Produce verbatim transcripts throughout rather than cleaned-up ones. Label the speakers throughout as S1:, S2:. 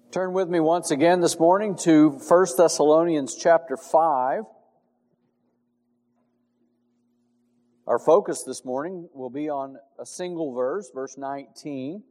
S1: Turn with me once again this morning to First Thessalonians chapter five. Our focus this morning will be on a single verse, verse nineteen.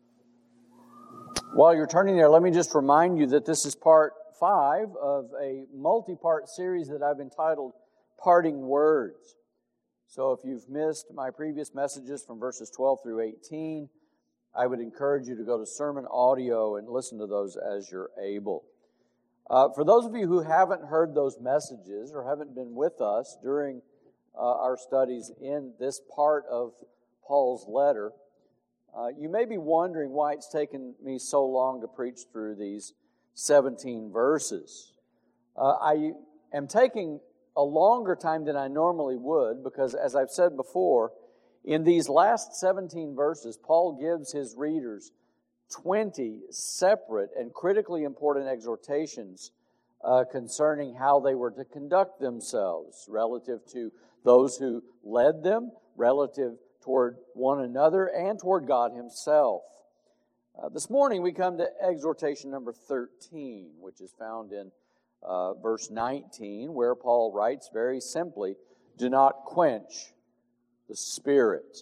S1: While you're turning there, let me just remind you that this is part five of a multi-part series that I've entitled Parting Words. So if you've missed my previous messages from verses twelve through eighteen, I would encourage you to go to Sermon Audio and listen to those as you're able. Uh, for those of you who haven't heard those messages or haven't been with us during uh, our studies in this part of Paul's letter, uh, you may be wondering why it's taken me so long to preach through these seventeen verses. Uh, I am taking a longer time than I normally would because, as I've said before, in these last seventeen verses, Paul gives his readers twenty separate and critically important exhortations uh, concerning how they were to conduct themselves relative to those who led them, relative toward one another, and toward God Himself. Uh, this morning we come to exhortation number thirteen, which is found in uh, verse nineteen, where Paul writes very simply, "Do not quench the Spirit."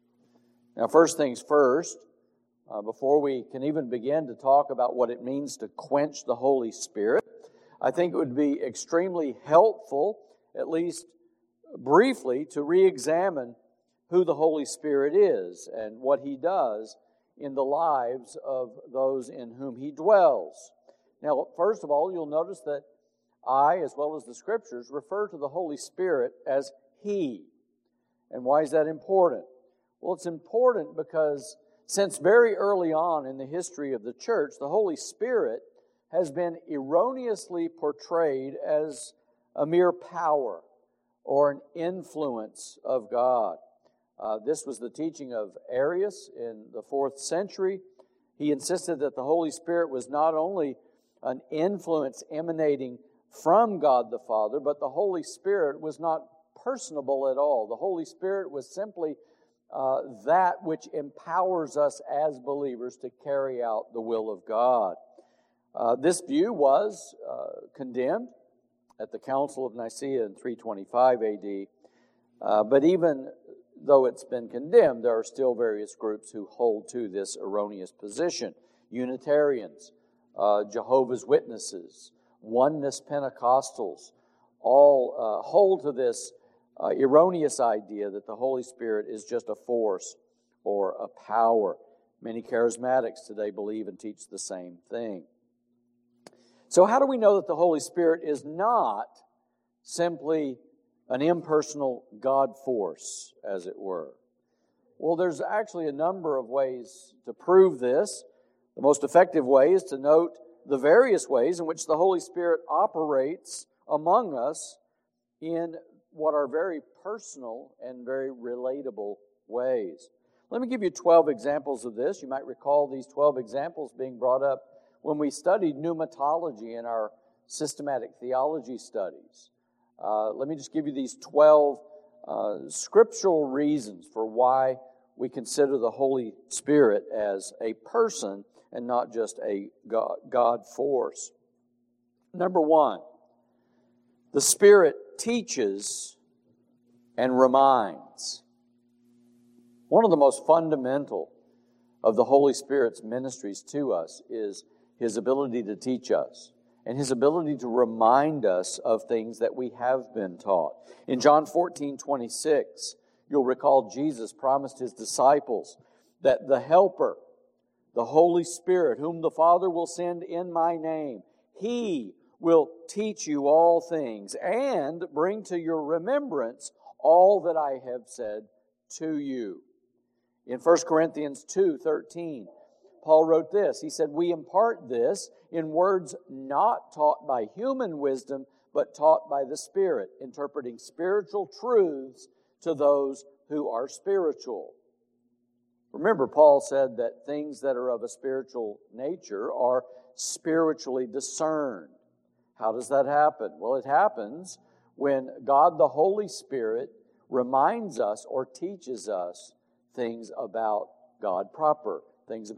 S1: Now, first things first, uh, before we can even begin to talk about what it means to quench the Holy Spirit, I think it would be extremely helpful, at least briefly, to re-examine who the Holy Spirit is and what He does in the lives of those in whom He dwells. Now, first of all, you'll notice that I, as well as the Scriptures, refer to the Holy Spirit as He. And why is that important? Well, it's important because since very early on in the history of the church, the Holy Spirit has been erroneously portrayed as a mere power or an influence of God. Uh, this was the teaching of Arius in the fourth century. He insisted that the Holy Spirit was not only an influence emanating from God the Father, but the Holy Spirit was not personable at all. The Holy Spirit was simply uh, that which empowers us as believers to carry out the will of God. Uh, this view was uh, condemned at the Council of Nicaea in three twenty-five A D, uh, but even though it's been condemned, there are still various groups who hold to this erroneous position. Unitarians, uh, Jehovah's Witnesses, Oneness Pentecostals, all uh, hold to this Uh, erroneous idea that the Holy Spirit is just a force or a power. Many charismatics today believe and teach the same thing. So how do we know that the Holy Spirit is not simply an impersonal God force, as it were? Well, there's actually a number of ways to prove this. The most effective way is to note the various ways in which the Holy Spirit operates among us in what are very personal and very relatable ways. Let me give you twelve examples of this. You might recall these twelve examples being brought up when we studied pneumatology in our systematic theology studies. Uh, let me just give you these twelve uh, scriptural reasons for why we consider the Holy Spirit as a person and not just a God, God force. Number one, the Spirit teaches and reminds. One of the most fundamental of the Holy Spirit's ministries to us is His ability to teach us and His ability to remind us of things that we have been taught. In John fourteen twenty-six, you'll recall Jesus promised His disciples that the Helper, the Holy Spirit, whom the Father will send in my name, He will teach you all things and bring to your remembrance all that I have said to you. In First Corinthians two thirteen, Paul wrote this. He said, "We impart this in words not taught by human wisdom, but taught by the Spirit, interpreting spiritual truths to those who are spiritual." Remember, Paul said that things that are of a spiritual nature are spiritually discerned. How does that happen? Well, it happens when God the Holy Spirit reminds us or teaches us things about God proper, things about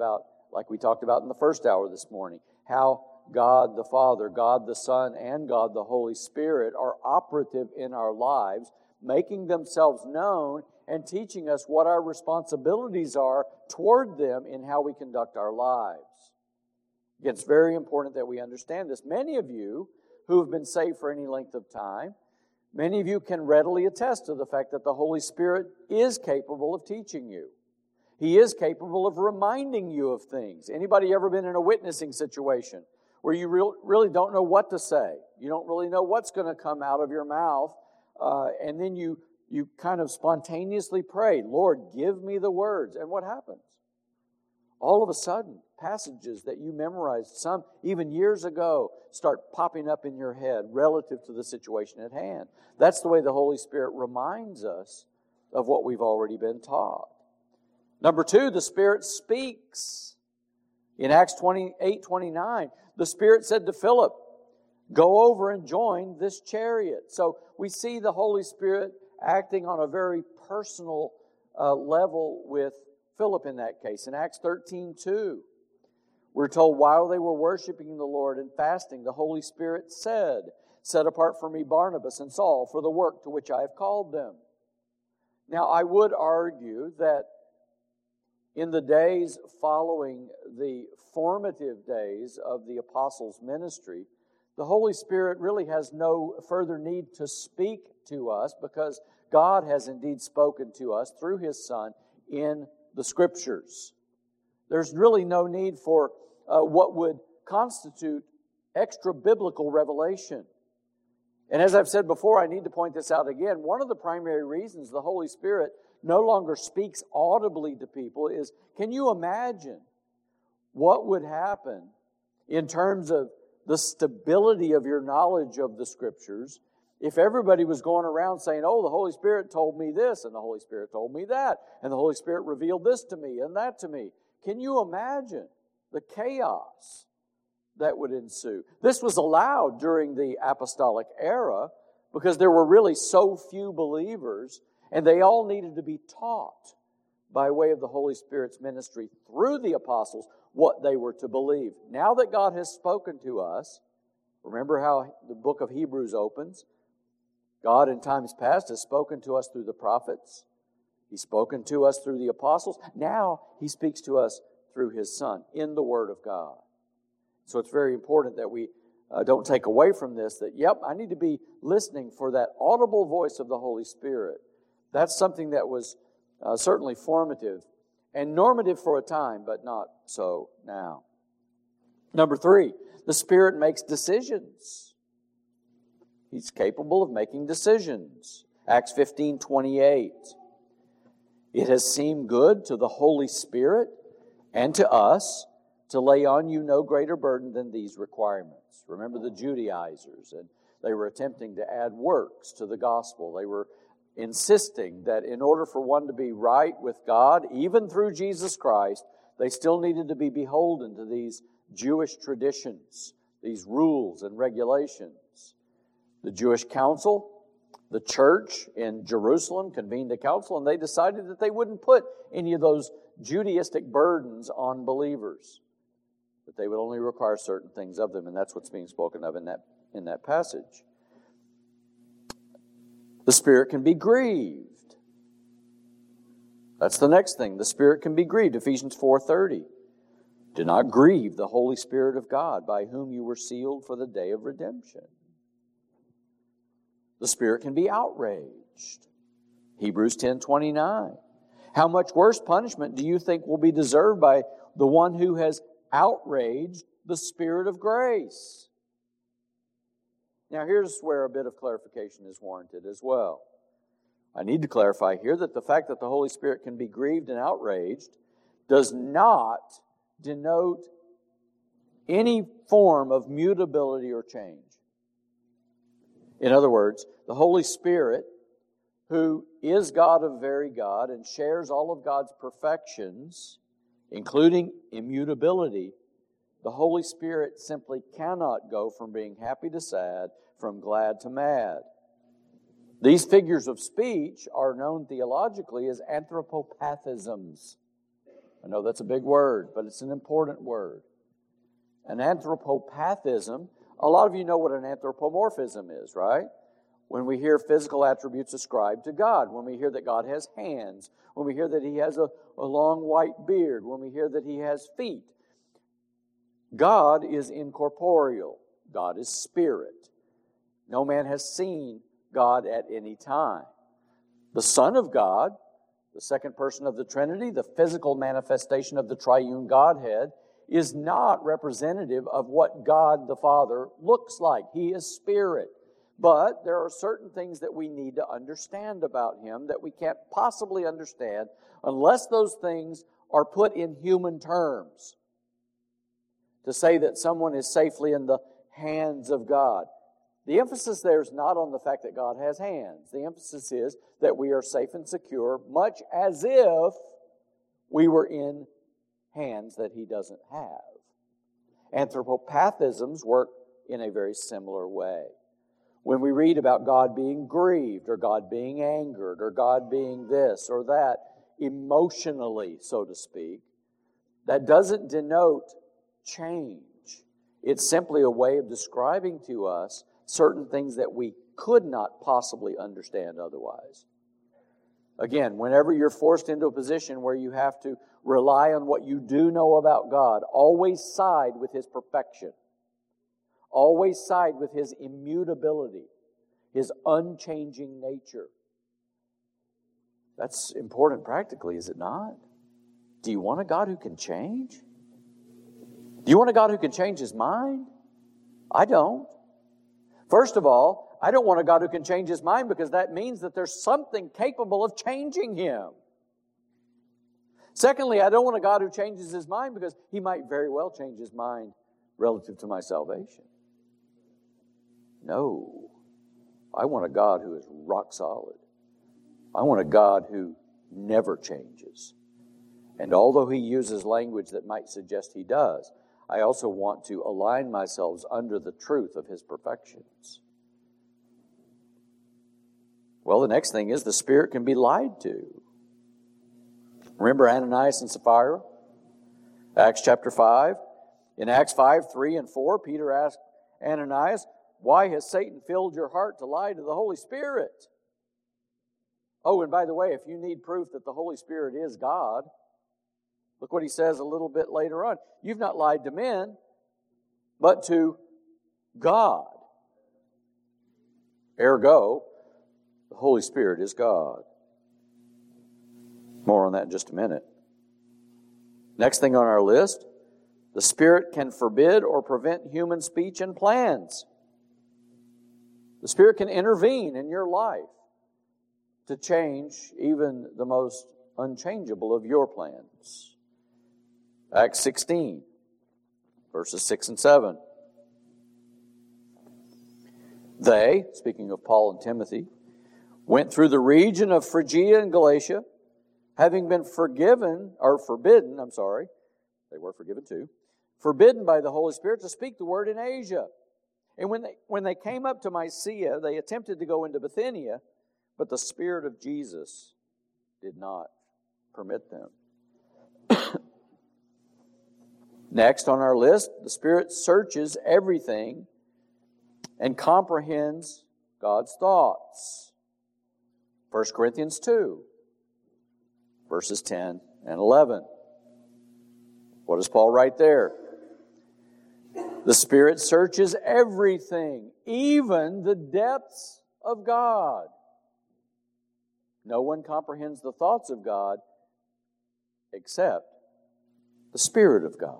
S1: like we talked about in the first hour this morning, how God the Father, God the Son, and God the Holy Spirit are operative in our lives, making themselves known and teaching us what our responsibilities are toward them in how we conduct our lives. It's very important that we understand this. Many of you who have been saved for any length of time, many of you can readily attest to the fact that the Holy Spirit is capable of teaching you. He is capable of reminding you of things. Anybody ever been in a witnessing situation where you real, really don't know what to say? You don't really know what's going to come out of your mouth, uh, and then you you kind of spontaneously pray, Lord, give me the words. And what happens? All of a sudden, passages that you memorized some even years ago start popping up in your head relative to the situation at hand. That's the way the Holy Spirit reminds us of what we've already been taught. Number two, the Spirit speaks. In Acts twenty-eight twenty-nine, the Spirit said to Philip, go over and join this chariot. So we see the Holy Spirit acting on a very personal uh, level with Philip in that case. In Acts thirteen two, we're told while they were worshiping the Lord and fasting, the Holy Spirit said, set apart for me Barnabas and Saul for the work to which I have called them. Now, I would argue that in the days following the formative days of the apostles' ministry, the Holy Spirit really has no further need to speak to us because God has indeed spoken to us through His Son in the Scriptures. There's really no need for uh, what would constitute extra-biblical revelation. And as I've said before, I need to point this out again. One of the primary reasons the Holy Spirit no longer speaks audibly to people is, can you imagine what would happen in terms of the stability of your knowledge of the Scriptures if everybody was going around saying, oh, the Holy Spirit told me this, and the Holy Spirit told me that, and the Holy Spirit revealed this to me and that to me? Can you imagine the chaos that would ensue? This was allowed during the apostolic era because there were really so few believers, and they all needed to be taught by way of the Holy Spirit's ministry through the apostles what they were to believe. Now that God has spoken to us, remember how the book of Hebrews opens? God in times past has spoken to us through the prophets. He's spoken to us through the apostles. Now He speaks to us through His Son in the Word of God. So it's very important that we uh, don't take away from this that, yep, I need to be listening for that audible voice of the Holy Spirit. That's something that was uh, certainly formative and normative for a time, but not so now. Number three, the Spirit makes decisions. He's capable of making decisions. Acts fifteen twenty-eight. It has seemed good to the Holy Spirit and to us to lay on you no greater burden than these requirements. Remember the Judaizers, and they were attempting to add works to the gospel. They were insisting that in order for one to be right with God, even through Jesus Christ, they still needed to be beholden to these Jewish traditions, these rules and regulations. The Jewish council, the church in Jerusalem convened a council, and they decided that they wouldn't put any of those Judaistic burdens on believers, that they would only require certain things of them, and that's what's being spoken of in that, in that passage. The Spirit can be grieved. That's the next thing. The Spirit can be grieved. Ephesians four thirty. Do not grieve the Holy Spirit of God, by whom you were sealed for the day of redemption. The Spirit can be outraged. Hebrews ten twenty-nine. How much worse punishment do you think will be deserved by the one who has outraged the Spirit of grace? Now, here's where a bit of clarification is warranted as well. I need to clarify here that the fact that the Holy Spirit can be grieved and outraged does not denote any form of mutability or change. In other words, the Holy Spirit, who is God of very God and shares all of God's perfections, including immutability, the Holy Spirit simply cannot go from being happy to sad, from glad to mad. These figures of speech are known theologically as anthropopathisms. I know that's a big word, but it's an important word. An anthropopathism, a lot of you know what an anthropomorphism is, right? When we hear physical attributes ascribed to God, when we hear that God has hands, when we hear that He has a, a long white beard, when we hear that He has feet. God is incorporeal. God is spirit. No man has seen God at any time. The Son of God, the second person of the Trinity, the physical manifestation of the triune Godhead, is not representative of what God the Father looks like. He is spirit. But there are certain things that we need to understand about Him that we can't possibly understand unless those things are put in human terms. To say that someone is safely in the hands of God. The emphasis there is not on the fact that God has hands. The emphasis is that we are safe and secure, much as if we were in hands that He doesn't have. Anthropopathisms work in a very similar way. When we read about God being grieved, or God being angered, or God being this or that, emotionally, so to speak, that doesn't denote change. It's simply a way of describing to us certain things that we could not possibly understand otherwise. Again, whenever you're forced into a position where you have to rely on what you do know about God, always side with His perfection. Always side with His immutability, His unchanging nature. That's important practically, is it not? Do you want a God who can change? Do you want a God who can change His mind? I don't. First of all, I don't want a God who can change His mind because that means that there's something capable of changing Him. Secondly, I don't want a God who changes His mind because He might very well change His mind relative to my salvation. No. I want a God who is rock solid. I want a God who never changes. And although He uses language that might suggest He does, I also want to align myself under the truth of His perfections. Well, the next thing is the Spirit can be lied to. Remember Ananias and Sapphira? Acts chapter five. In Acts five, three and four, Peter asked Ananias, "Why has Satan filled your heart to lie to the Holy Spirit?" Oh, and by the way, if you need proof that the Holy Spirit is God, look what he says a little bit later on. You've not lied to men, but to God. Ergo, the Holy Spirit is God. More on that in just a minute. Next thing on our list, the Spirit can forbid or prevent human speech and plans. The Spirit can intervene in your life to change even the most unchangeable of your plans. Acts sixteen, verses six and seven. They, speaking of Paul and Timothy, went through the region of Phrygia and Galatia, having been forgiven, or forbidden, I'm sorry, they were forgiven too, forbidden by the Holy Spirit to speak the word in Asia. And when they, when they came up to Mysia, they attempted to go into Bithynia, but the Spirit of Jesus did not permit them. Next on our list, the Spirit searches everything and comprehends God's thoughts. First Corinthians two, verses ten and eleven. What does Paul write there? The Spirit searches everything, even the depths of God. No one comprehends the thoughts of God except the Spirit of God.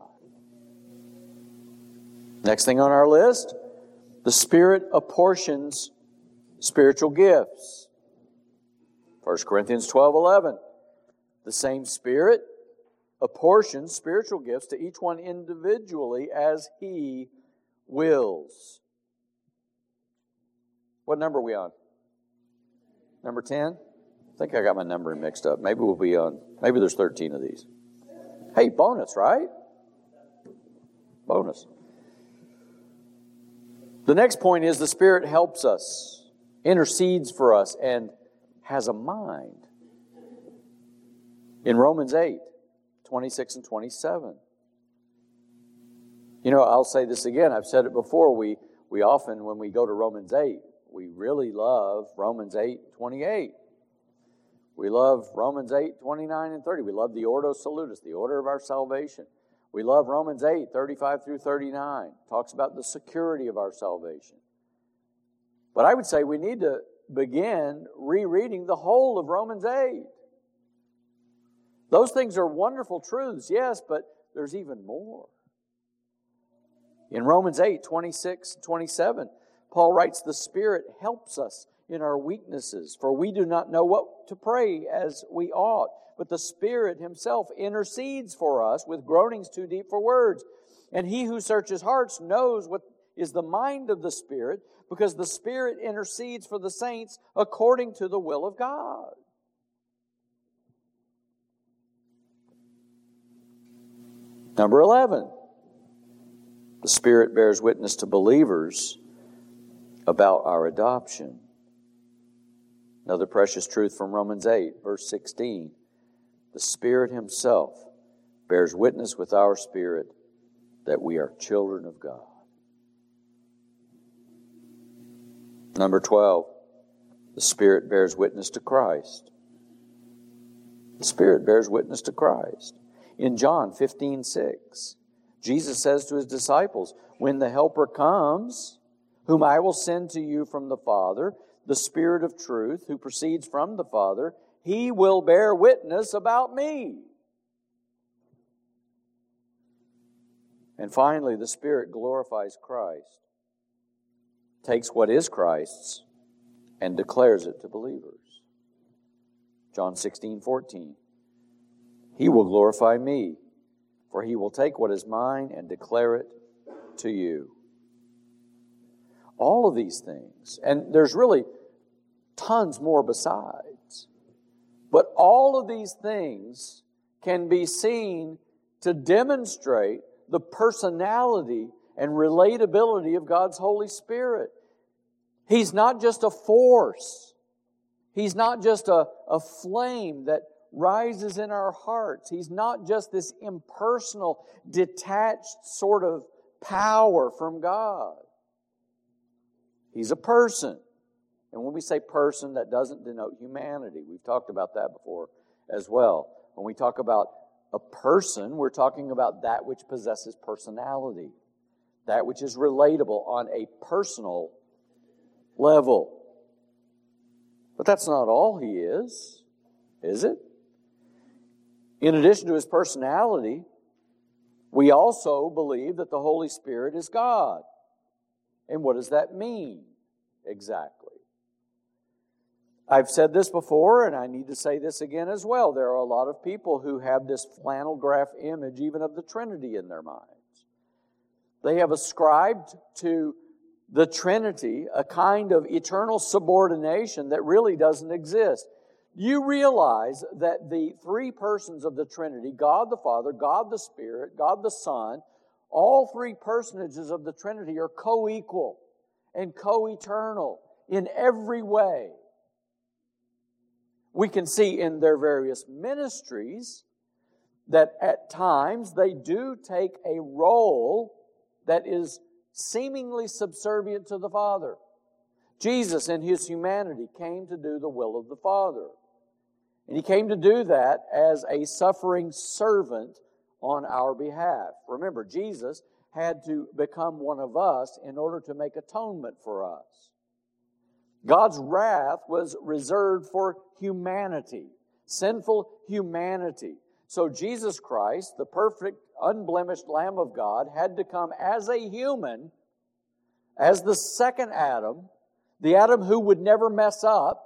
S1: Next thing on our list, the Spirit apportions spiritual gifts. First Corinthians twelve eleven. The same Spirit apportions spiritual gifts to each one individually as He wills. What number are we on? Number ten? I think I got my numbering mixed up. Maybe we'll be on, maybe there's thirteen of these. Hey, bonus, right? Bonus. The next point is the Spirit helps us, intercedes for us, and has a mind. In Romans eight, twenty-six and twenty-seven. You know, I'll say this again. I've said it before. We, we often, when we go to Romans eight, we really love Romans eight twenty-eight. We love Romans eight twenty-nine and thirty. We love the Ordo Salutis, the order of our salvation. We love Romans eight thirty-five through thirty-nine. Talks about the security of our salvation. But I would say we need to begin rereading the whole of Romans eight. Those things are wonderful truths, yes, but there's even more. In Romans eight twenty-six and twenty-seven, Paul writes, "The Spirit helps us in our weaknesses, for we do not know what to pray as we ought. But the Spirit Himself intercedes for us with groanings too deep for words. And He who searches hearts knows what is the mind of the Spirit, because the Spirit intercedes for the saints according to the will of God." Number eleven, the Spirit bears witness to believers about our adoption. Another precious truth from Romans eight, verse sixteen. The Spirit Himself bears witness with our spirit that we are children of God. Number twelve, the Spirit bears witness to Christ. The Spirit bears witness to Christ. In John fifteen six, Jesus says to His disciples, "When the Helper comes, whom I will send to you from the Father, the Spirit of truth, who proceeds from the Father, He will bear witness about me." And finally, the Spirit glorifies Christ, takes what is Christ's, and declares it to believers. John sixteen fourteen. "He will glorify me, for He will take what is mine and declare it to you." All of these things, and there's really tons more besides, but all of these things can be seen to demonstrate the personality and relatability of God's Holy Spirit. He's not just a force. He's not just a, a flame that rises in our hearts. He's not just this impersonal, detached sort of power from God. He's a person. And when we say person, that doesn't denote humanity. We've talked about that before as well. When we talk about a person, we're talking about that which possesses personality, that which is relatable on a personal level. But that's not all He is, is it? In addition to His personality, we also believe that the Holy Spirit is God. And what does that mean exactly? I've said this before, and I need to say this again as well. There are a lot of people who have this flannel graph image even of the Trinity in their minds. They have ascribed to the Trinity a kind of eternal subordination that really doesn't exist. You realize that the three persons of the Trinity, God the Father, God the Spirit, God the Son, all three personages of the Trinity are co-equal and co-eternal in every way. We can see in their various ministries that at times they do take a role that is seemingly subservient to the Father. Jesus in His humanity came to do the will of the Father. And He came to do that as a suffering servant on our behalf. Remember, Jesus had to become one of us in order to make atonement for us. God's wrath was reserved for humanity, sinful humanity. So Jesus Christ, the perfect, unblemished Lamb of God, had to come as a human, as the second Adam, the Adam who would never mess up.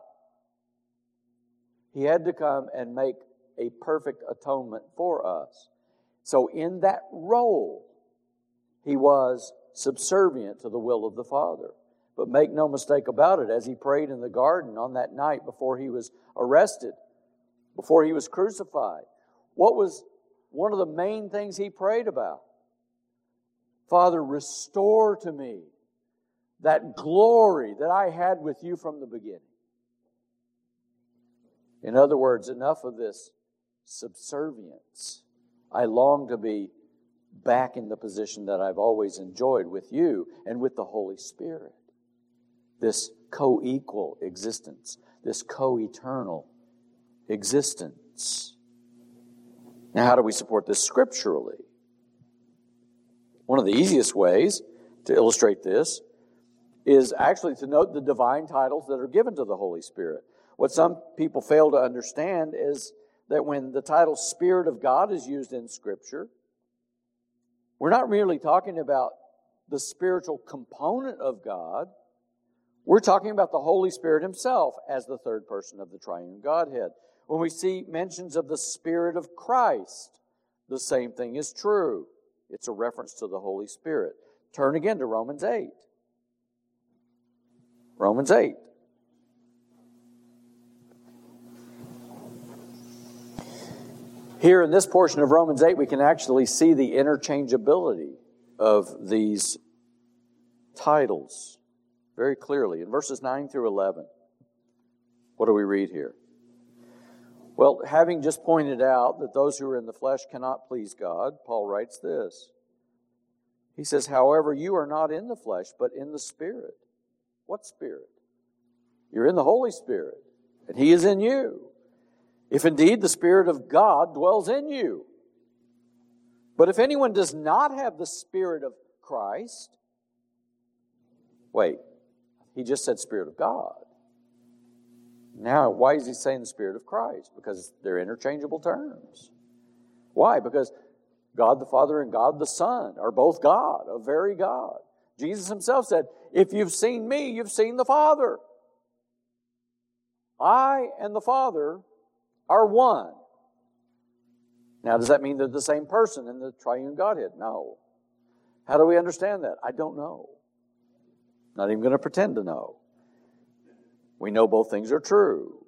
S1: He had to come and make a perfect atonement for us. So in that role, He was subservient to the will of the Father. But make no mistake about it, as He prayed in the garden on that night before He was arrested, before He was crucified, what was one of the main things He prayed about? Father, restore to me that glory that I had with You from the beginning. In other words, enough of this subservience I long to be back in the position that I've always enjoyed with you and with the Holy Spirit. This co-equal existence, this co-eternal existence. Now, how do we support this scripturally? One of the easiest ways to illustrate this is actually to note the divine titles that are given to the Holy Spirit. What some people fail to understand is that when the title Spirit of God is used in Scripture, we're not merely talking about the spiritual component of God. We're talking about the Holy Spirit Himself as the third person of the triune Godhead. When we see mentions of the Spirit of Christ, the same thing is true. It's a reference to the Holy Spirit. Turn again to Romans eight. Romans eight. Here in this portion of Romans eight, we can actually see the interchangeability of these titles very clearly. In verses nine through eleven, what do we read here? Well, having just pointed out that those who are in the flesh cannot please God, Paul writes this. He says, however, you are not in the flesh, but in the Spirit. What Spirit? You're in the Holy Spirit, and He is in you. If indeed the Spirit of God dwells in you. But if anyone does not have the Spirit of Christ, wait, he just said Spirit of God. Now, why is he saying the Spirit of Christ? Because they're interchangeable terms. Why? Because God the Father and God the Son are both God, a very God. Jesus Himself said, if you've seen me, you've seen the Father. I and the Father are one. Now, does that mean they're the same person in the triune Godhead? No. How do we understand that? I don't know. Not even going to pretend to know. We know both things are true.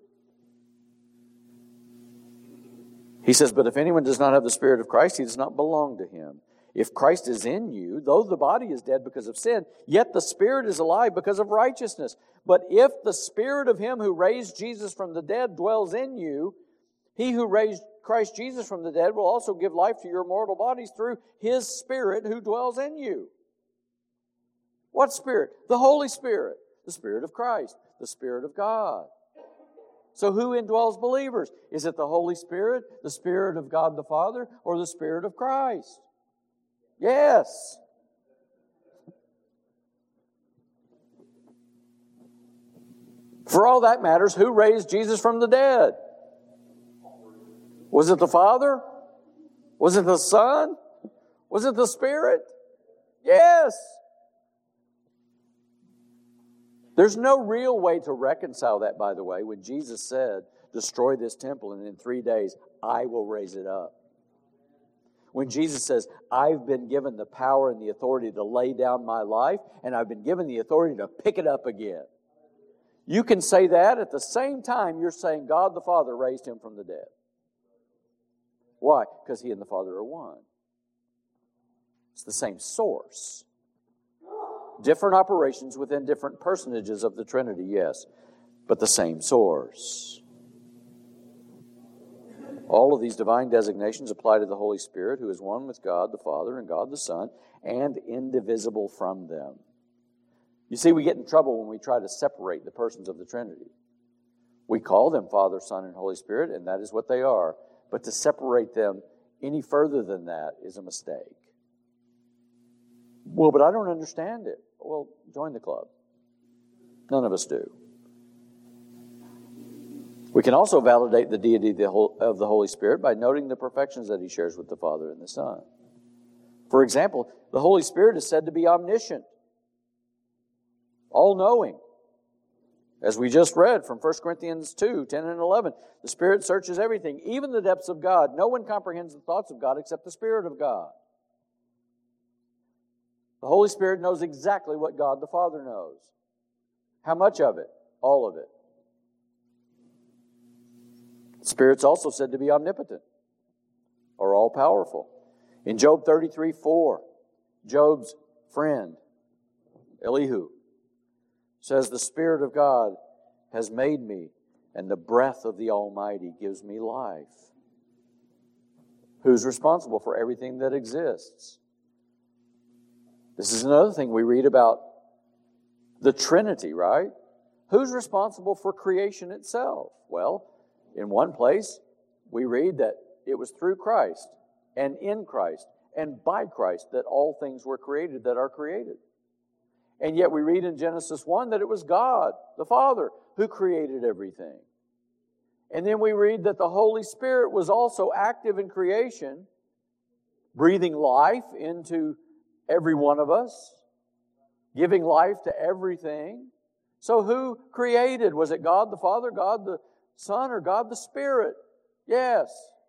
S1: He says, but if anyone does not have the Spirit of Christ, he does not belong to Him. If Christ is in you, though the body is dead because of sin, yet the Spirit is alive because of righteousness. But if the Spirit of Him who raised Jesus from the dead dwells in you, He who raised Christ Jesus from the dead will also give life to your mortal bodies through His Spirit who dwells in you. What Spirit? The Holy Spirit. The Spirit of Christ. The Spirit of God. So who indwells believers? Is it the Holy Spirit, the Spirit of God the Father, or the Spirit of Christ? Yes. For all that matters, who raised Jesus from the dead? Was it the Father? Was it the Son? Was it the Spirit? Yes. There's no real way to reconcile that, by the way, when Jesus said, destroy this temple and in three days I will raise it up. When Jesus says, I've been given the power and the authority to lay down my life, and I've been given the authority to pick it up again. You can say that at the same time you're saying God the Father raised Him from the dead. Why? Because He and the Father are one. It's the same source. Different operations within different personages of the Trinity, yes, but the same source. All of these divine designations apply to the Holy Spirit, who is one with God the Father and God the Son, and indivisible from them. You see, we get in trouble when we try to separate the persons of the Trinity. We call them Father, Son, and Holy Spirit, and that is what they are. But to separate them any further than that is a mistake. Well, but I don't understand it. Well, join the club. None of us do. We can also validate the deity of the Holy Spirit by noting the perfections that He shares with the Father and the Son. For example, the Holy Spirit is said to be omniscient, all-knowing. As we just read from First Corinthians two, ten and eleven, the Spirit searches everything, even the depths of God. No one comprehends the thoughts of God except the Spirit of God. The Holy Spirit knows exactly what God the Father knows. How much of it? All of it. The Spirit's also said to be omnipotent or all-powerful. In Job thirty-three four, Job's friend, Elihu, says, the Spirit of God has made me, and the breath of the Almighty gives me life. Who's responsible for everything that exists? This is another thing we read about the Trinity, right? Who's responsible for creation itself? Well, in one place, we read that it was through Christ and in Christ and by Christ that all things were created that are created. And yet we read in Genesis one that it was God, the Father, who created everything. And then we read that the Holy Spirit was also active in creation, breathing life into every one of us, giving life to everything. So who created? Was it God the Father, God the Son, or God the Spirit? Yes.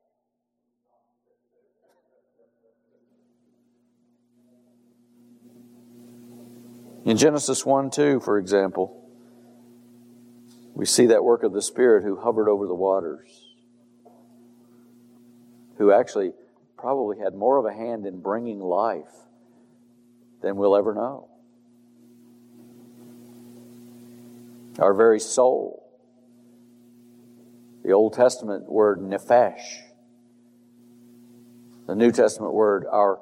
S1: In Genesis one two, for example, we see that work of the Spirit who hovered over the waters, who actually probably had more of a hand in bringing life than we'll ever know. Our very soul. The Old Testament word nephesh. The New Testament word, our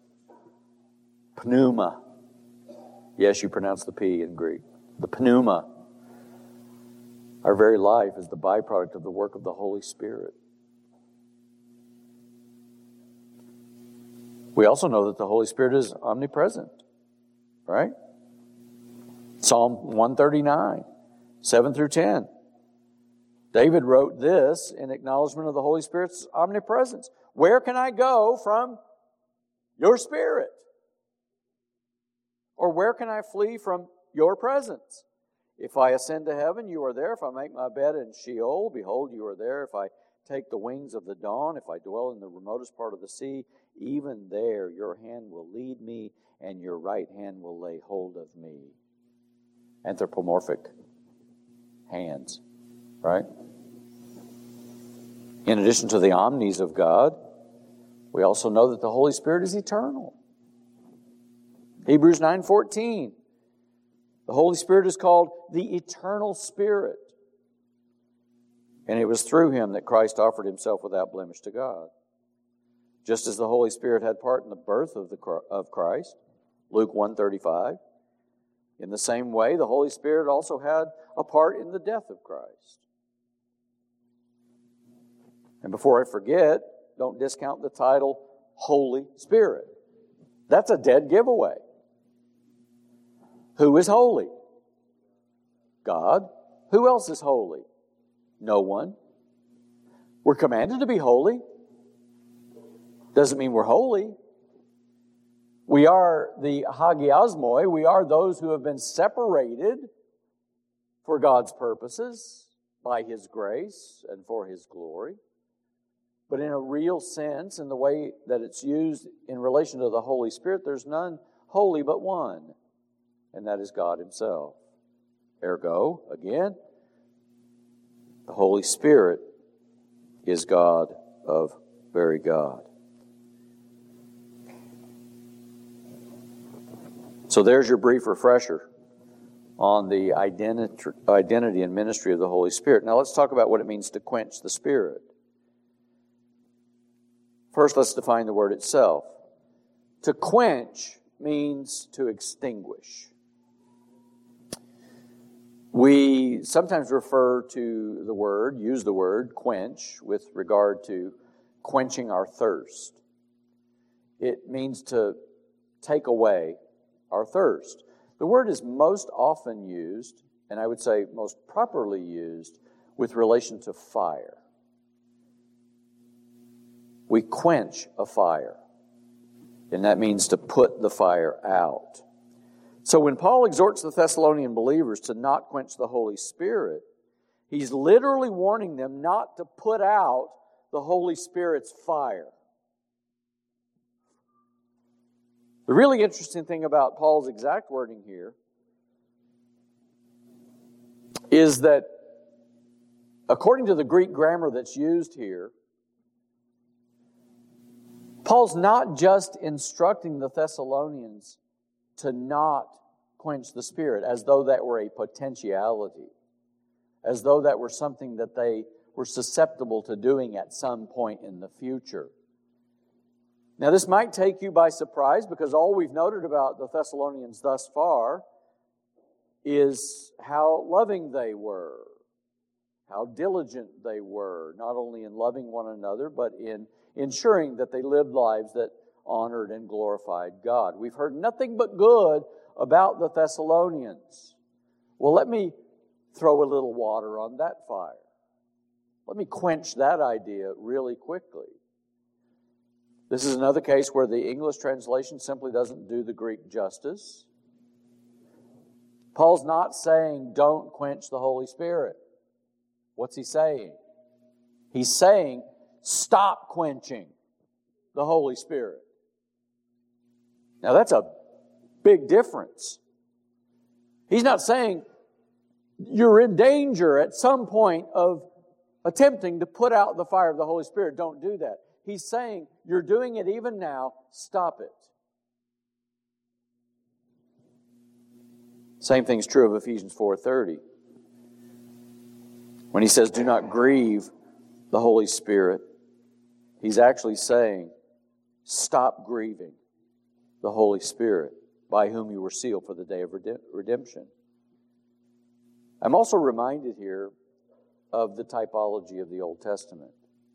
S1: pneuma. Yes, you pronounce the P in Greek. The pneuma. Our very life is the byproduct of the work of the Holy Spirit. We also know that the Holy Spirit is omnipresent, right? Psalm one thirty-nine, seven through ten. David wrote this in acknowledgement of the Holy Spirit's omnipresence. Where can I go from your Spirit? Or where can I flee from your presence? If I ascend to heaven, you are there. If I make my bed in Sheol, behold, you are there. If I take the wings of the dawn, if I dwell in the remotest part of the sea, even there your hand will lead me, and your right hand will lay hold of me. Anthropomorphic hands, right? In addition to the omnis of God, we also know that the Holy Spirit is eternal. Hebrews nine fourteen. The Holy Spirit is called the Eternal Spirit. And it was through Him that Christ offered Himself without blemish to God. Just as the Holy Spirit had part in the birth of, the, of Christ, Luke one thirty-five, in the same way, the Holy Spirit also had a part in the death of Christ. And before I forget, don't discount the title Holy Spirit. That's a dead giveaway. Who is holy? God. Who else is holy? No one. We're commanded to be holy. Doesn't mean we're holy. We are the hagiasmoi. We are those who have been separated for God's purposes by His grace and for His glory. But in a real sense, in the way that it's used in relation to the Holy Spirit, there's none holy but one. And that is God Himself. Ergo, again, the Holy Spirit is God of very God. So there's your brief refresher on the identity, identity and ministry of the Holy Spirit. Now let's talk about what it means to quench the Spirit. First, let's define the word itself. To quench means to extinguish. We sometimes refer to the word, use the word quench with regard to quenching our thirst. It means to take away our thirst. The word is most often used, and I would say most properly used, with relation to fire. We quench a fire, and that means to put the fire out. So when Paul exhorts the Thessalonian believers to not quench the Holy Spirit, he's literally warning them not to put out the Holy Spirit's fire. The really interesting thing about Paul's exact wording here is that according to the Greek grammar that's used here, Paul's not just instructing the Thessalonians to not quench the Spirit as though that were a potentiality, as though that were something that they were susceptible to doing at some point in the future. Now, this might take you by surprise because all we've noted about the Thessalonians thus far is how loving they were, how diligent they were, not only in loving one another, but in ensuring that they lived lives that honored and glorified God. We've heard nothing but good about the Thessalonians. Well, let me throw a little water on that fire. Let me quench that idea really quickly. This is another case where the English translation simply doesn't do the Greek justice. Paul's not saying don't quench the Holy Spirit. What's he saying? He's saying stop quenching the Holy Spirit. Now that's a big difference. He's not saying you're in danger at some point of attempting to put out the fire of the Holy Spirit. Don't do that. He's saying you're doing it even now. Stop it. Same thing's true of Ephesians four thirty. When he says, do not grieve the Holy Spirit, he's actually saying, stop grieving the Holy Spirit, by whom you were sealed for the day of redemption. I'm also reminded here of the typology of the Old Testament.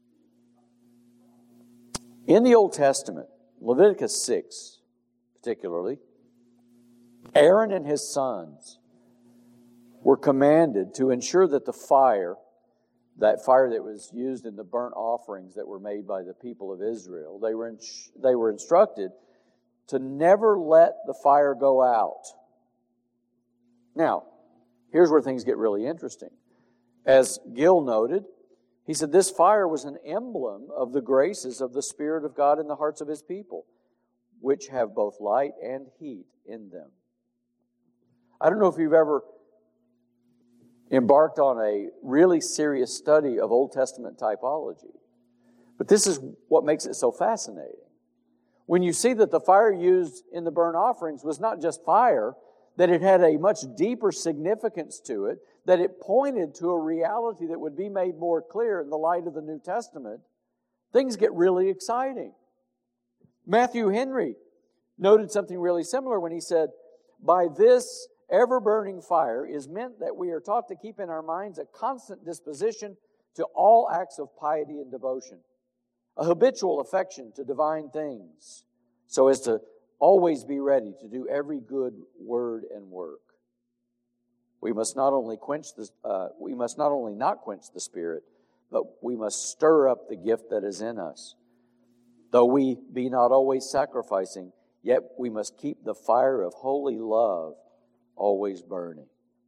S1: In the Old Testament, Leviticus six particularly, Aaron and his sons were commanded to ensure that the fire, that fire that was used in the burnt offerings that were made by the people of Israel, they were, in, they were instructed to never let the fire go out. Now, here's where things get really interesting. As Gill noted, he said this fire was an emblem of the graces of the Spirit of God in the hearts of His people, which have both light and heat in them. I don't know if you've ever embarked on a really serious study of Old Testament typology, but this is what makes it so fascinating. When you see that the fire used in the burnt offerings was not just fire, that it had a much deeper significance to it, that it pointed to a reality that would be made more clear in the light of the New Testament, things get really exciting. Matthew Henry noted something really similar when he said, by this ever-burning fire is meant that we are taught to keep in our minds a constant disposition to all acts of piety and devotion, a habitual affection to divine things, so as to always be ready to do every good word and work. We must not only quench the, uh, we must not only not quench the Spirit, but we must stir up the gift that is in us. Though we be not always sacrificing, yet we must keep the fire of holy love always burning.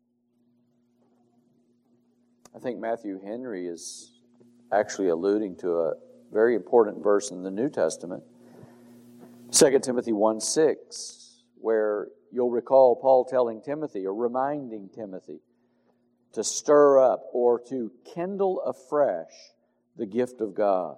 S1: I think Matthew Henry is actually alluding to a very important verse in the New Testament, Second Timothy one six, where you'll recall Paul telling Timothy, or reminding Timothy, to stir up or to kindle afresh the gift of God.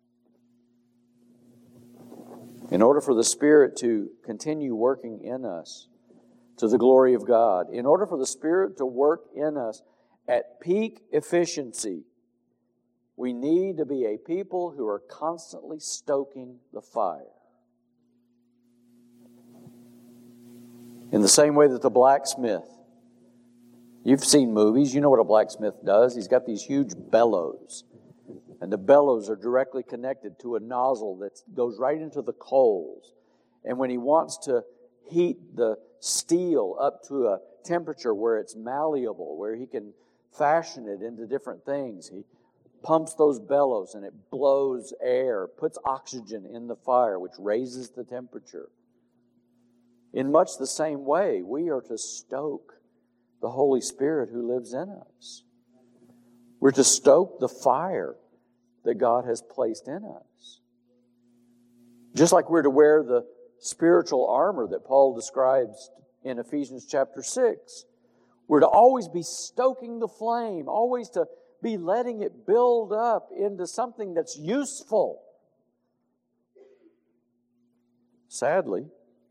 S1: In order for the Spirit to continue working in us to the glory of God, in order for the Spirit to work in us at peak efficiency, we need to be a people who are constantly stoking the fire. In the same way that the blacksmith, you've seen movies, you know what a blacksmith does. He's got these huge bellows, and the bellows are directly connected to a nozzle that goes right into the coals. And when he wants to heat the steel up to a temperature where it's malleable, where he can fashion it into different things, he pumps those bellows and it blows air, puts oxygen in the fire, which raises the temperature. In much the same way, we are to stoke the Holy Spirit who lives in us. We're to stoke the fire that God has placed in us. Just like we're to wear the spiritual armor that Paul describes in Ephesians chapter six. We're to always be stoking the flame, always to be letting it build up into something that's useful. Sadly,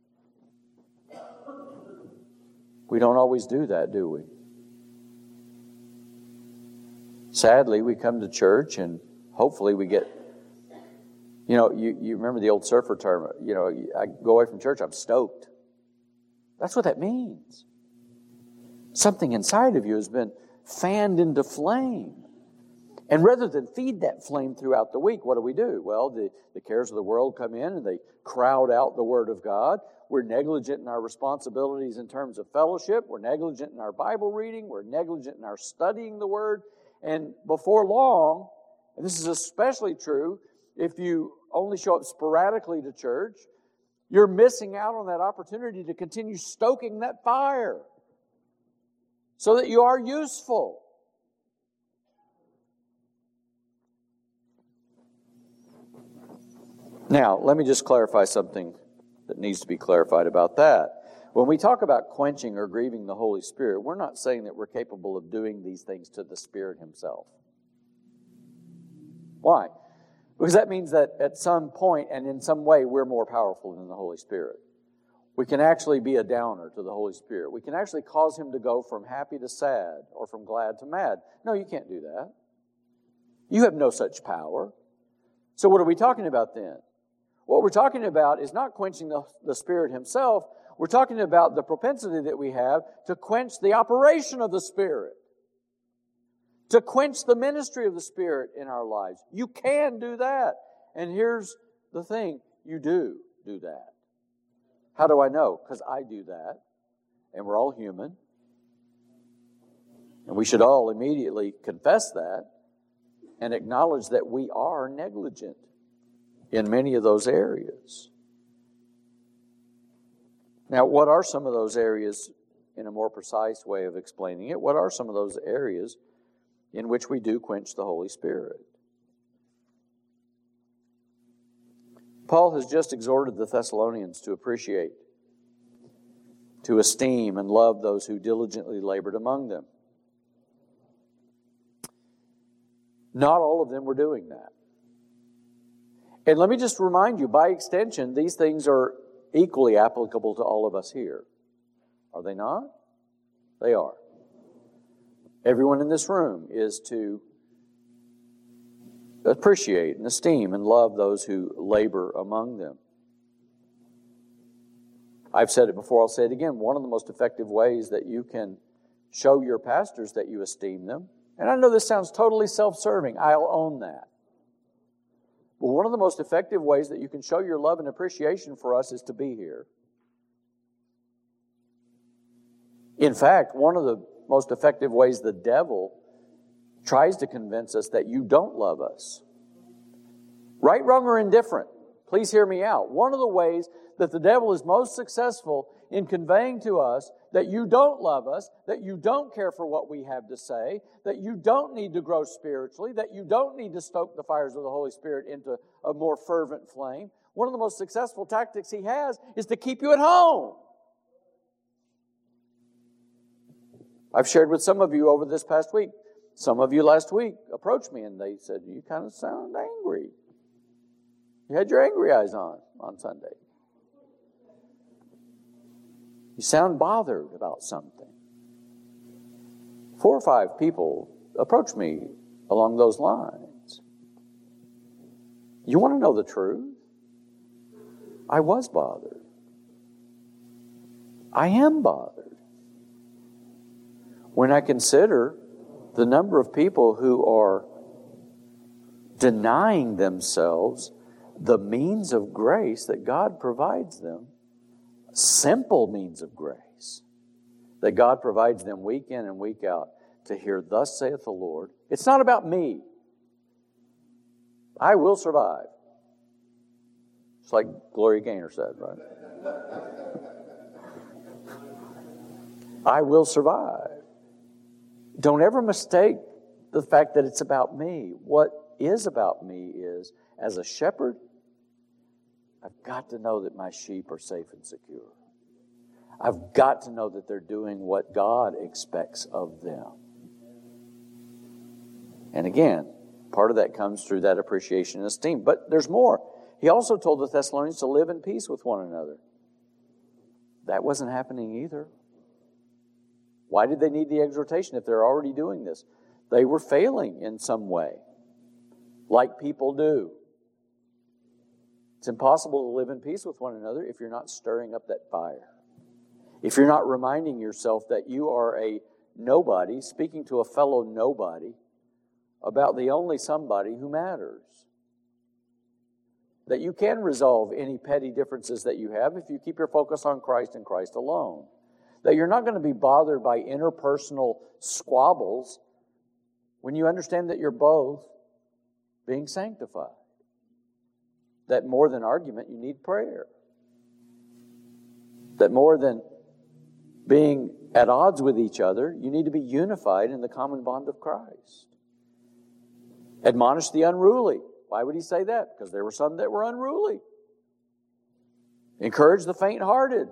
S1: we don't always do that, do we? Sadly, we come to church and hopefully we get You know, you, you remember the old surfer term, you know, I go away from church, I'm stoked. That's what that means. Something inside of you has been fanned into flame. And rather than feed that flame throughout the week, what do we do? Well, the, the cares of the world come in and they crowd out the Word of God. We're negligent in our responsibilities in terms of fellowship. We're negligent in our Bible reading. We're negligent in our studying the Word. And before long, and this is especially true if you only show up sporadically to church, you're missing out on that opportunity to continue stoking that fire so that you are useful. Now, let me just clarify something that needs to be clarified about that. When we talk about quenching or grieving the Holy Spirit, we're not saying that we're capable of doing these things to the Spirit Himself. Why? Because that means that at some point and in some way we're more powerful than the Holy Spirit. We can actually be a downer to the Holy Spirit. We can actually cause Him to go from happy to sad or from glad to mad. No, you can't do that. You have no such power. So what are we talking about then? What we're talking about is not quenching the, the Spirit Himself. We're talking about the propensity that we have to quench the operation of the Spirit, to quench the ministry of the Spirit in our lives. You can do that. And here's the thing, you do do that. How do I know? Because I do that. And we're all human. And we should all immediately confess that and acknowledge that we are negligent in many of those areas. Now, what are some of those areas, in a more precise way of explaining it, what are some of those areas in which we do quench the Holy Spirit? Paul has just exhorted the Thessalonians to appreciate, to esteem and love those who diligently labored among them. Not all of them were doing that. And let me just remind you, by extension, these things are equally applicable to all of us here. Are they not? They are. Everyone in this room is to appreciate and esteem and love those who labor among them. I've said it before, I'll say it again. One of the most effective ways that you can show your pastors that you esteem them, and I know this sounds totally self-serving, I'll own that. But one of the most effective ways that you can show your love and appreciation for us is to be here. In fact, one of the most effective ways the devil tries to convince us that you don't love us, right, wrong, or indifferent, please hear me out. One of the ways that the devil is most successful in conveying to us that you don't love us, that you don't care for what we have to say, that you don't need to grow spiritually, that you don't need to stoke the fires of the Holy Spirit into a more fervent flame. One of the most successful tactics he has is to keep you at home. I've shared with some of you over this past week. Some of you last week approached me and they said, you kind of sound angry. You had your angry eyes on on Sunday. You sound bothered about something. Four or five people approached me along those lines. You want to know the truth? I was bothered. I am bothered. When I consider the number of people who are denying themselves the means of grace that God provides them, simple means of grace that God provides them week in and week out to hear, thus saith the Lord. It's not about me. I will survive. It's like Gloria Gaynor said, right? I will survive. Don't ever mistake the fact that it's about me. What is about me is, as a shepherd, I've got to know that my sheep are safe and secure. I've got to know that they're doing what God expects of them. And again, part of that comes through that appreciation and esteem. But there's more. He also told the Thessalonians to live in peace with one another. That wasn't happening either. Why did they need the exhortation if they're already doing this? They were failing in some way, like people do. It's impossible to live in peace with one another if you're not stirring up that fire. If you're not reminding yourself that you are a nobody, speaking to a fellow nobody about the only somebody who matters. That you can resolve any petty differences that you have if you keep your focus on Christ and Christ alone. That you're not going to be bothered by interpersonal squabbles when you understand that you're both being sanctified. That more than argument, you need prayer. That more than being at odds with each other, you need to be unified in the common bond of Christ. Admonish the unruly. Why would he say that? Because there were some that were unruly. Encourage the faint-hearted.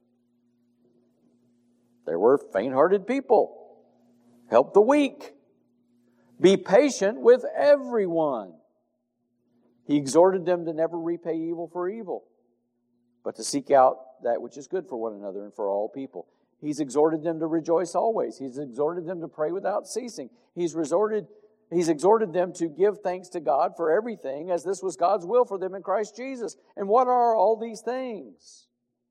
S1: There were faint-hearted people. Help the weak. Be patient with everyone. He exhorted them to never repay evil for evil, but to seek out that which is good for one another and for all people. He's exhorted them to rejoice always. He's exhorted them to pray without ceasing. He's resorted, he's exhorted them to give thanks to God for everything, as this was God's will for them in Christ Jesus. And what are all these things?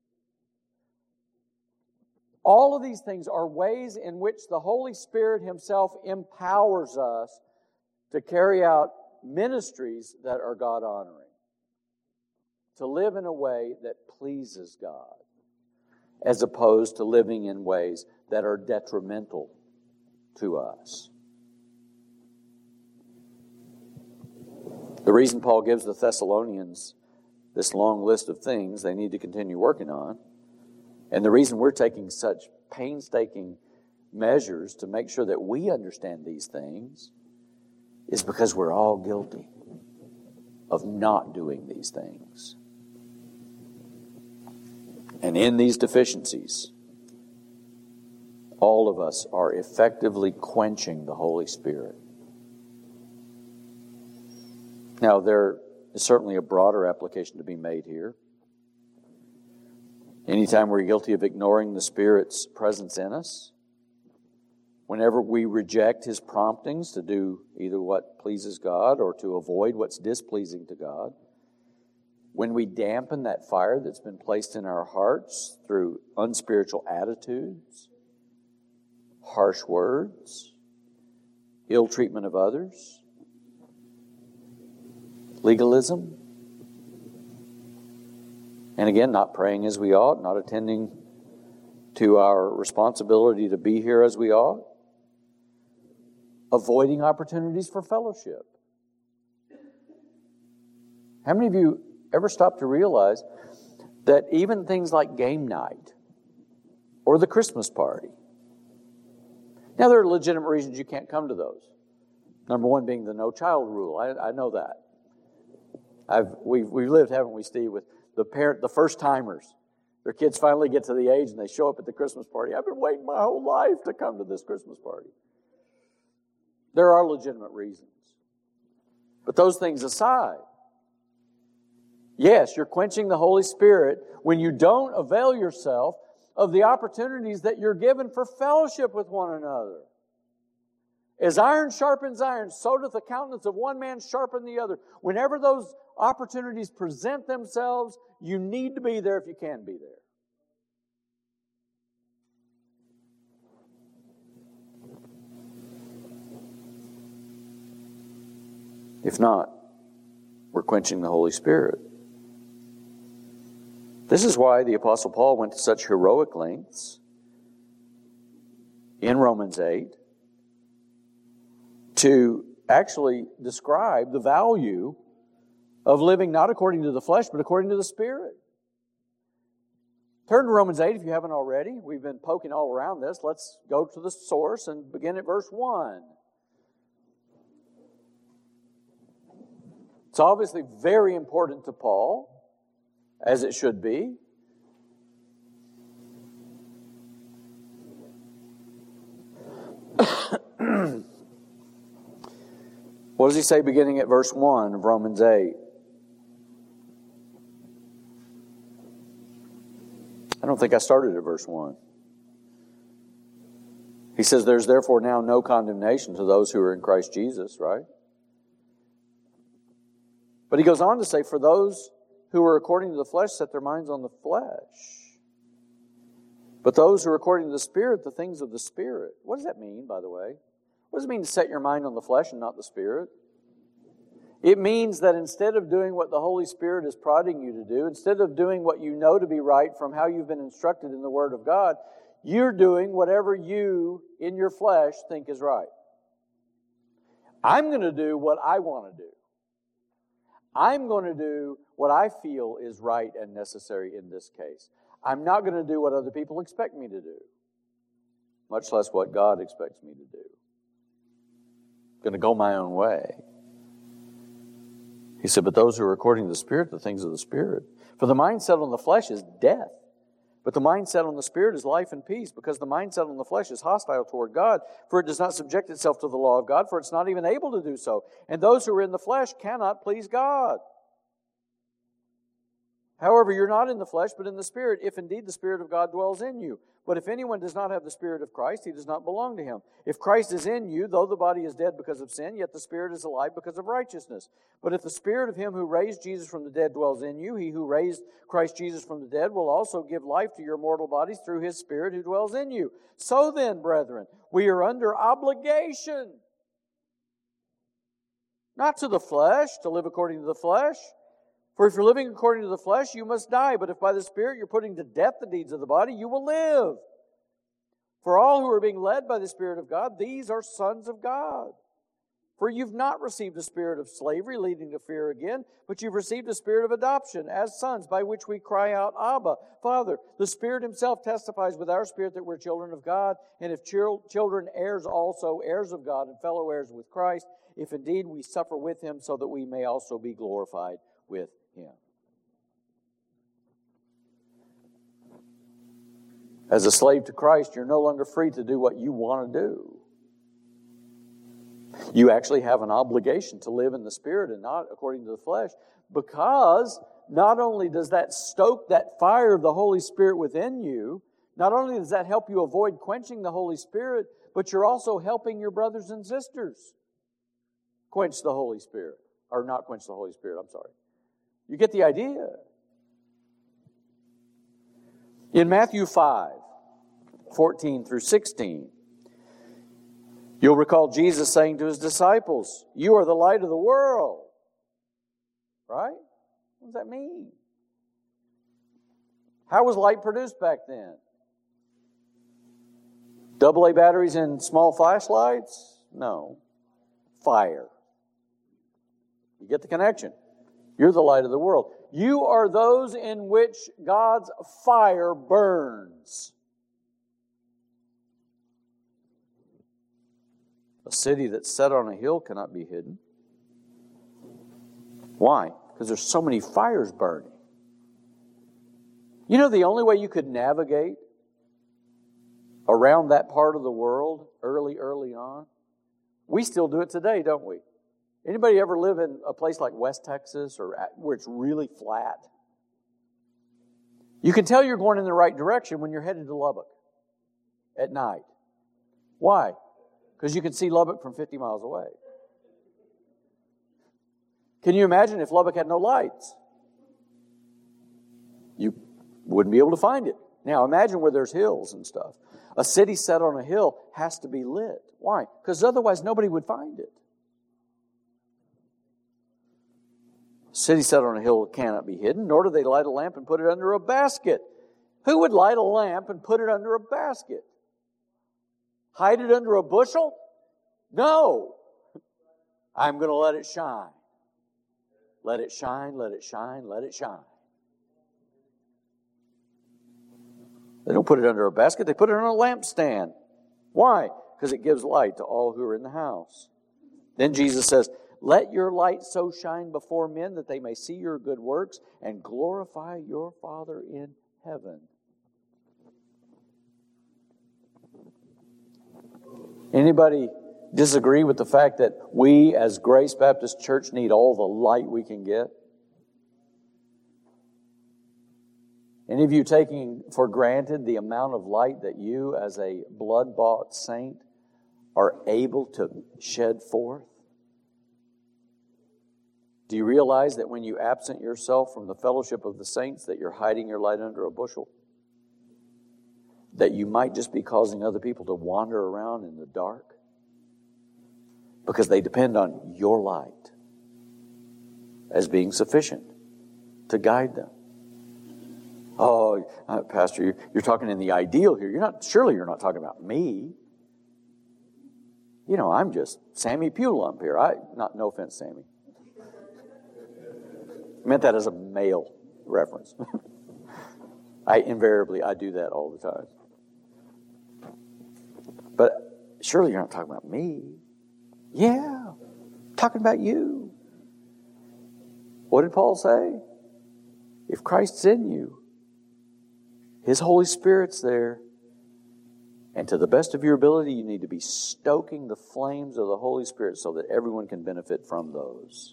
S1: All of these things are ways in which the Holy Spirit Himself empowers us to carry out ministries that are God-honoring. To live in a way that pleases God, as opposed to living in ways that are detrimental to us. The reason Paul gives the Thessalonians this long list of things they need to continue working on, and the reason we're taking such painstaking measures to make sure that we understand these things, is because we're all guilty of not doing these things. And in these deficiencies, all of us are effectively quenching the Holy Spirit. Now, there is certainly a broader application to be made here. Anytime we're guilty of ignoring the Spirit's presence in us, whenever we reject His promptings to do either what pleases God or to avoid what's displeasing to God, when we dampen that fire that's been placed in our hearts through unspiritual attitudes, harsh words, ill treatment of others, legalism, and again, not praying as we ought, not attending to our responsibility to be here as we ought, avoiding opportunities for fellowship. How many of you ever stop to realize that even things like game night or the Christmas party, now there are legitimate reasons you can't come to those. Number one being the no child rule. I, I know that. I've we've we've lived, haven't we, Steve, with the parent, the first timers. Their kids finally get to the age and they show up at the Christmas party. I've been waiting my whole life to come to this Christmas party. There are legitimate reasons. But those things aside, yes, you're quenching the Holy Spirit when you don't avail yourself of the opportunities that you're given for fellowship with one another. As iron sharpens iron, so doth the countenance of one man sharpen the other. Whenever those opportunities present themselves, you need to be there if you can be there. If not, we're quenching the Holy Spirit. This is why the Apostle Paul went to such heroic lengths in Romans eight to actually describe the value of living not according to the flesh, but according to the Spirit. Turn to Romans eight if you haven't already. We've been poking all around this. Let's go to the source and begin at verse one. It's obviously very important to Paul, as it should be. What does he say beginning at verse one of Romans eight? I don't think I started at verse one. He says, there's therefore now no condemnation to those who are in Christ Jesus, right? But he goes on to say, for those who are according to the flesh set their minds on the flesh. But those who are according to the Spirit, the things of the Spirit. What does that mean, by the way? What does it mean to set your mind on the flesh and not the Spirit? It means that instead of doing what the Holy Spirit is prodding you to do, instead of doing what you know to be right from how you've been instructed in the Word of God, you're doing whatever you, in your flesh, think is right. I'm going to do what I want to do. I'm going to do what I feel is right and necessary in this case. I'm not going to do what other people expect me to do, much less what God expects me to do. I'm going to go my own way. He said, but those who are according to the Spirit, the things of the Spirit. For the mindset on the flesh is death, but the mindset on the Spirit is life and peace, because the mindset on the flesh is hostile toward God, for it does not subject itself to the law of God, for it's not even able to do so. And those who are in the flesh cannot please God. However, you're not in the flesh, but in the Spirit, if indeed the Spirit of God dwells in you. But if anyone does not have the Spirit of Christ, he does not belong to him. If Christ is in you, though the body is dead because of sin, yet the Spirit is alive because of righteousness. But if the Spirit of him who raised Jesus from the dead dwells in you, he who raised Christ Jesus from the dead will also give life to your mortal bodies through his Spirit who dwells in you. So then, brethren, we are under obligation, not to the flesh, to live according to the flesh. For if you're living according to the flesh, you must die. But if by the Spirit you're putting to death the deeds of the body, you will live. For all who are being led by the Spirit of God, these are sons of God. For you've not received a spirit of slavery leading to fear again, but you've received a spirit of adoption as sons, by which we cry out, Abba, Father. The Spirit himself testifies with our spirit that we're children of God. And if children, heirs also, heirs of God, and fellow heirs with Christ, if indeed we suffer with him, so that we may also be glorified with him. As a slave to Christ, you're no longer free to do what you want to do. You actually have an obligation to live in the Spirit and not according to the flesh, because not only does that stoke that fire of the Holy Spirit within you, not only does that help you avoid quenching the Holy Spirit, but you're also helping your brothers and sisters quench the Holy Spirit. Or not quench the Holy Spirit, I'm sorry. You get the idea. In Matthew five, fourteen through sixteen, you'll recall Jesus saying to his disciples, you are the light of the world. Right? What does that mean? How was light produced back then? double A batteries in small flashlights? No. Fire. You get the connection. You're the light of the world. You are those in which God's fire burns. A city that's set on a hill cannot be hidden. Why? Because there's so many fires burning. You know the only way you could navigate around that part of the world early, early on? We still do it today, don't we? Anybody ever live in a place like West Texas or at, where it's really flat? You can tell you're going in the right direction when you're headed to Lubbock at night. Why? Because you can see Lubbock from fifty miles away. Can you imagine if Lubbock had no lights? You wouldn't be able to find it. Now imagine where there's hills and stuff. A city set on a hill has to be lit. Why? Because otherwise nobody would find it. A city set on a hill cannot be hidden, nor do they light a lamp and put it under a basket. Who would light a lamp and put it under a basket? Hide it under a bushel? No. I'm going to let it shine. Let it shine, let it shine, let it shine. They don't put it under a basket, they put it on a lampstand. Why? Because it gives light to all who are in the house. Then Jesus says, let your light so shine before men that they may see your good works and glorify your Father in heaven. Anybody disagree with the fact that we as Grace Baptist Church need all the light we can get? Any of you taking for granted the amount of light that you as a blood-bought saint are able to shed forth? Do you realize that when you absent yourself from the fellowship of the saints, that you're hiding your light under a bushel? That you might just be causing other people to wander around in the dark? Because they depend on your light as being sufficient to guide them. Oh, uh, Pastor, you're, you're talking in the ideal here. You're not. Surely you're not talking about me. You know, I'm just Sammy Pewlump here. I not no offense, Sammy. I meant that as a male reference. I invariably I do that all the time. But surely you're not talking about me. Yeah, I'm talking about you. What did Paul say? If Christ's in you, His Holy Spirit's there, and to the best of your ability, you need to be stoking the flames of the Holy Spirit so that everyone can benefit from those.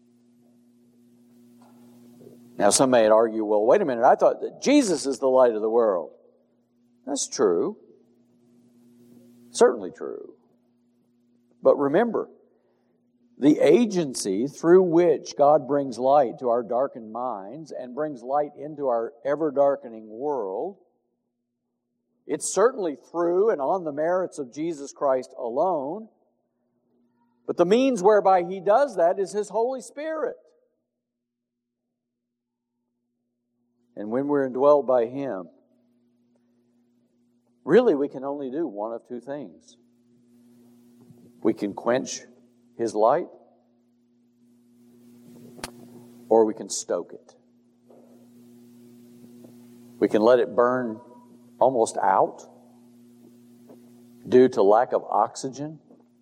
S1: Now, some may argue, well, wait a minute, I thought that Jesus is the light of the world. That's true. Certainly true. But remember, the agency through which God brings light to our darkened minds and brings light into our ever-darkening world, it's certainly through and on the merits of Jesus Christ alone. But the means whereby He does that is His Holy Spirit. And when we're indwelled by Him, really we can only do one of two things. We can quench His light, or we can stoke it. We can let it burn almost out due to lack of oxygen.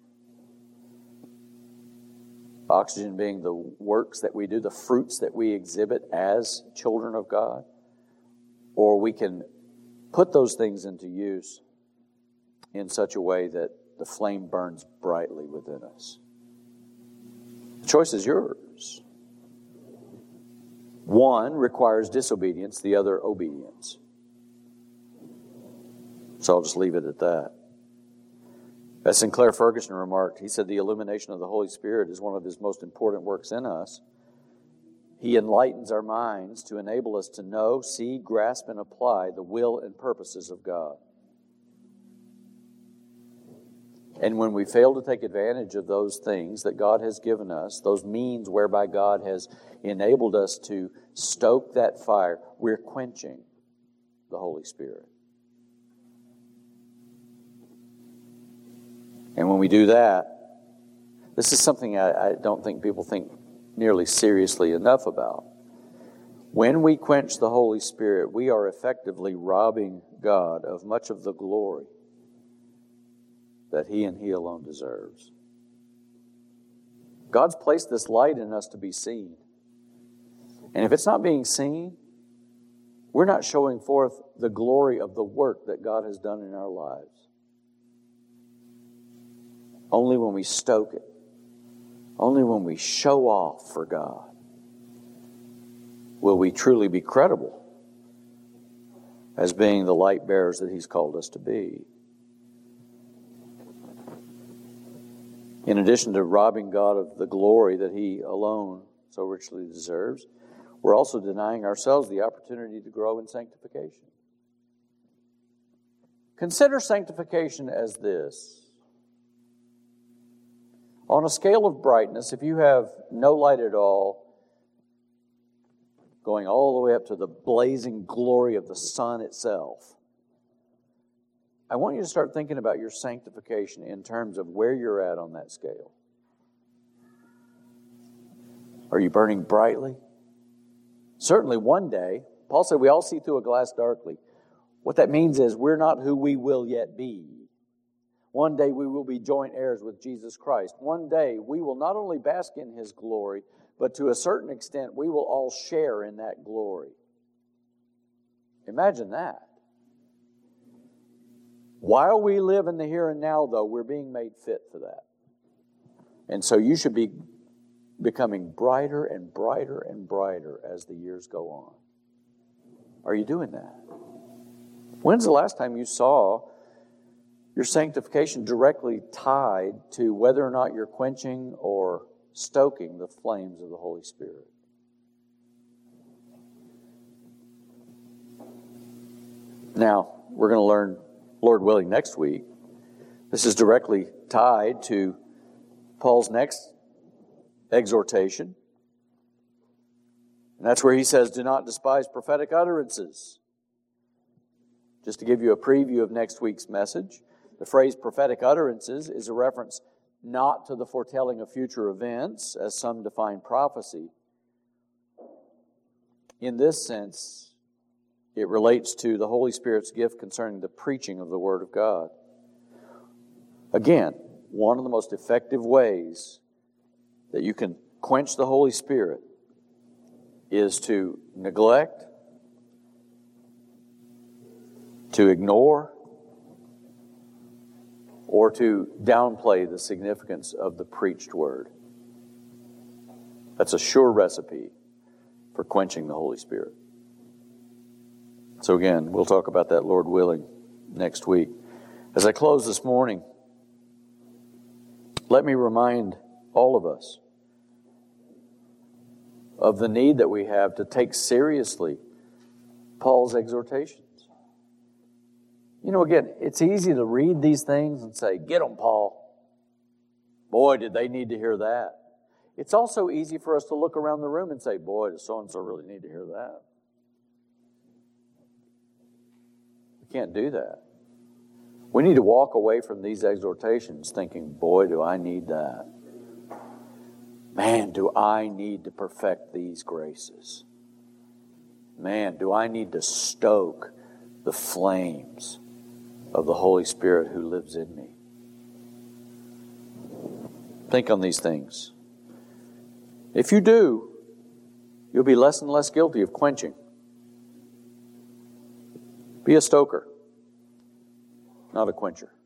S1: Oxygen being the works that we do, the fruits that we exhibit as children of God. Or we can put those things into use in such a way that the flame burns brightly within us. The choice is yours. One requires disobedience, the other obedience. So I'll just leave it at that. As Sinclair Ferguson remarked, he said the illumination of the Holy Spirit is one of His most important works in us. He enlightens our minds to enable us to know, see, grasp, and apply the will and purposes of God. And when we fail to take advantage of those things that God has given us, those means whereby God has enabled us to stoke that fire, we're quenching the Holy Spirit. And when we do that, this is something I, I don't think people think nearly seriously enough about. When we quench the Holy Spirit, we are effectively robbing God of much of the glory that He and He alone deserves. God's placed this light in us to be seen. And if it's not being seen, we're not showing forth the glory of the work that God has done in our lives. Only when we stoke it, only when we show off for God, will we truly be credible as being the light bearers that He's called us to be. In addition to robbing God of the glory that He alone so richly deserves, we're also denying ourselves the opportunity to grow in sanctification. Consider sanctification as this. On a scale of brightness, if you have no light at all, going all the way up to the blazing glory of the sun itself, I want you to start thinking about your sanctification in terms of where you're at on that scale. Are you burning brightly? Certainly one day, Paul said we all see through a glass darkly. What that means is we're not who we will yet be. One day we will be joint heirs with Jesus Christ. One day we will not only bask in His glory, but to a certain extent we will all share in that glory. Imagine that. While we live in the here and now, though, we're being made fit for that. And so you should be becoming brighter and brighter and brighter as the years go on. Are you doing that? When's the last time you saw your sanctification directly tied to whether or not you're quenching or stoking the flames of the Holy Spirit. Now, we're going to learn, Lord willing, next week. This is directly tied to Paul's next exhortation. And that's where he says, do not despise prophetic utterances. Just to give you a preview of next week's message, the phrase prophetic utterances is a reference not to the foretelling of future events, as some define prophecy. In this sense, it relates to the Holy Spirit's gift concerning the preaching of the Word of God. Again, one of the most effective ways that you can quench the Holy Spirit is to neglect, to ignore, or to downplay the significance of the preached Word. That's a sure recipe for quenching the Holy Spirit. So again, we'll talk about that, Lord willing, next week. As I close this morning, let me remind all of us of the need that we have to take seriously Paul's exhortations. You know, again, it's easy to read these things and say, get them, Paul. Boy, did they need to hear that. It's also easy for us to look around the room and say, boy, does so-and-so really need to hear that. We can't do that. We need to walk away from these exhortations thinking, boy, do I need that. Man, do I need to perfect these graces. Man, do I need to stoke the flames of the Holy Spirit who lives in me. Think on these things. If you do, you'll be less and less guilty of quenching. Be a stoker, not a quencher.